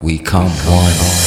We come one.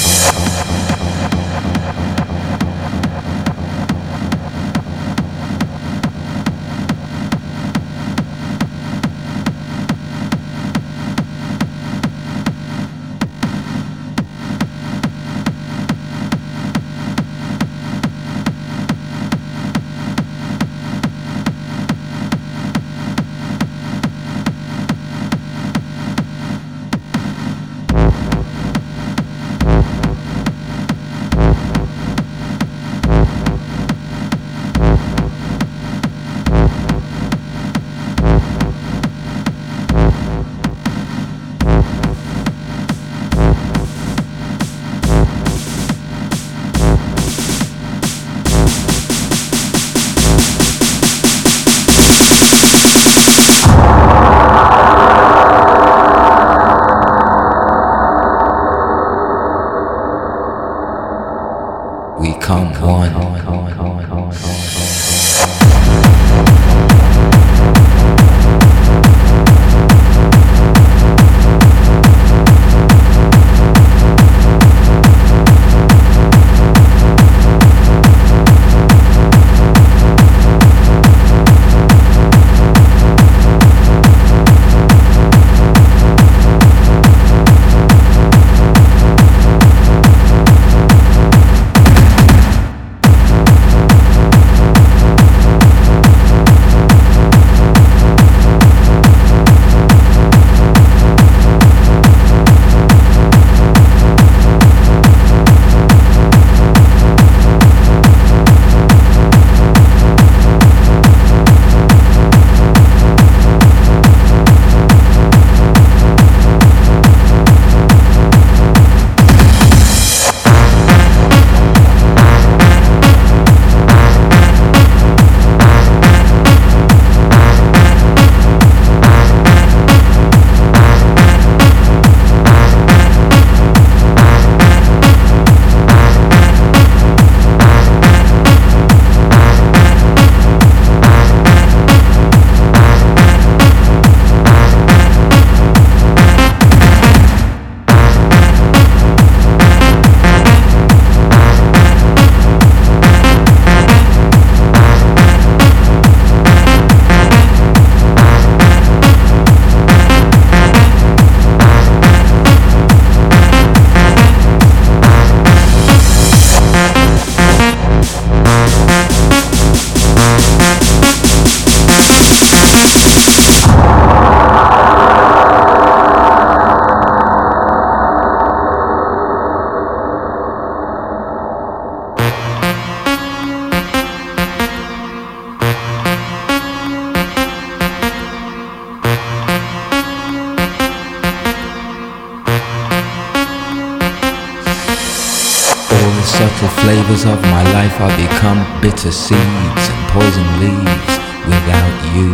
We come one. Subtle flavors of my life are become bitter seeds and poison leaves without you.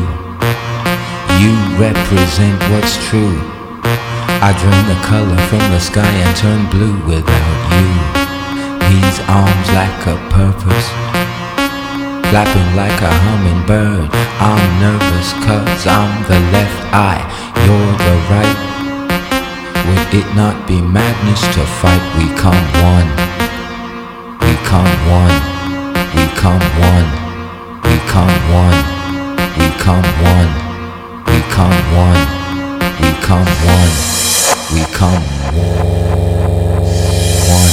You represent what's true. I drain the color from the sky and turn blue without you. These arms lack a purpose, flapping like a hummingbird. I'm nervous 'cause I'm the left eye, you're the right. Would it not be madness to fight? We come one. We come one, we come one, we come one, we come one, we come one, we come one, we come one.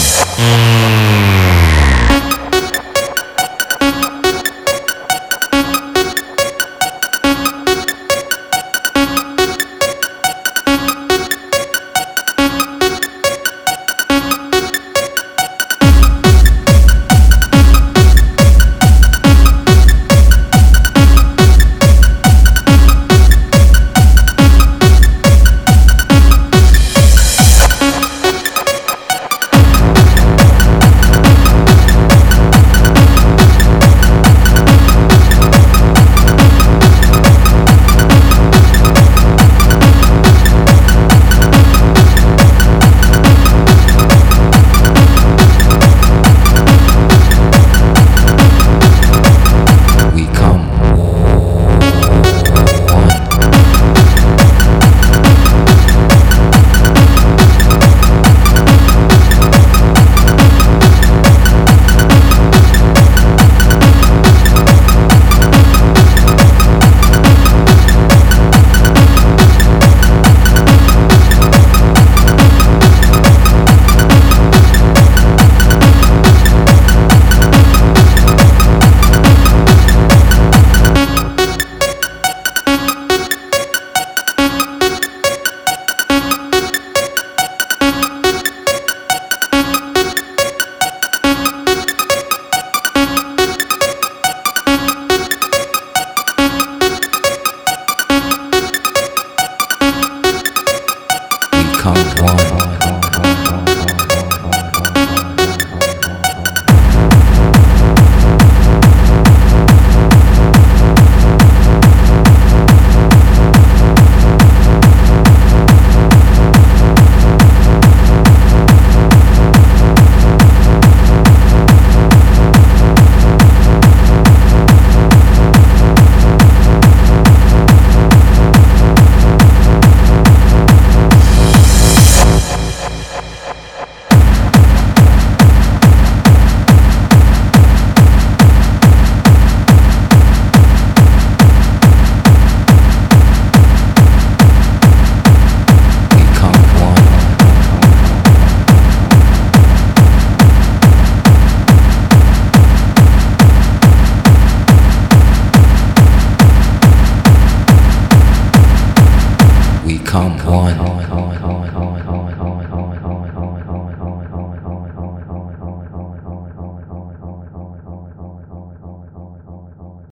one.